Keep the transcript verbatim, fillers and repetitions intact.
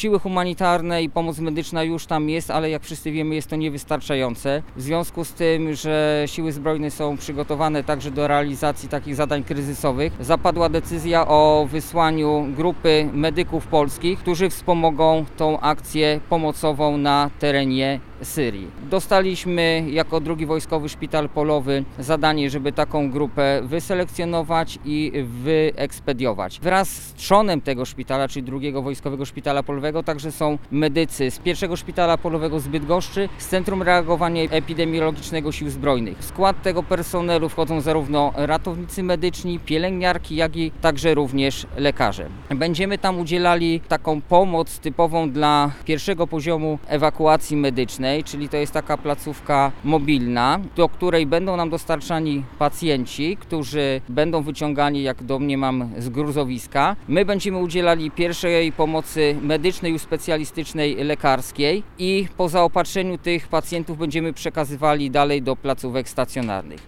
Siły humanitarne i pomoc medyczna już tam jest, ale jak wszyscy wiemy, jest to niewystarczające. W związku z tym, że Siły Zbrojne są przygotowane także do realizacji takich zadań kryzysowych, zapadła decyzja o wysłaniu grupy medyków polskich, którzy wspomogą tą akcję pomocową na terenie Syrii. Dostaliśmy jako drugi Wojskowy Szpital Polowy zadanie, żeby taką grupę wyselekcjonować i wyekspediować. Wraz z trzonem tego szpitala, czyli drugiego Wojskowego Szpitala Polowego, także są medycy z pierwszego Szpitala Polowego z Bydgoszczy, z Centrum Reagowania Epidemiologicznego Sił Zbrojnych. W skład tego personelu wchodzą zarówno ratownicy medyczni, pielęgniarki, jak i także również lekarze. Będziemy tam udzielali taką pomoc typową dla pierwszego poziomu ewakuacji medycznej, czyli to jest taka placówka mobilna, do której będą nam dostarczani pacjenci, którzy będą wyciągani, jak domniemam, z gruzowiska. My będziemy udzielali pierwszej pomocy medycznej, już specjalistycznej, lekarskiej i po zaopatrzeniu tych pacjentów będziemy przekazywali dalej do placówek stacjonarnych.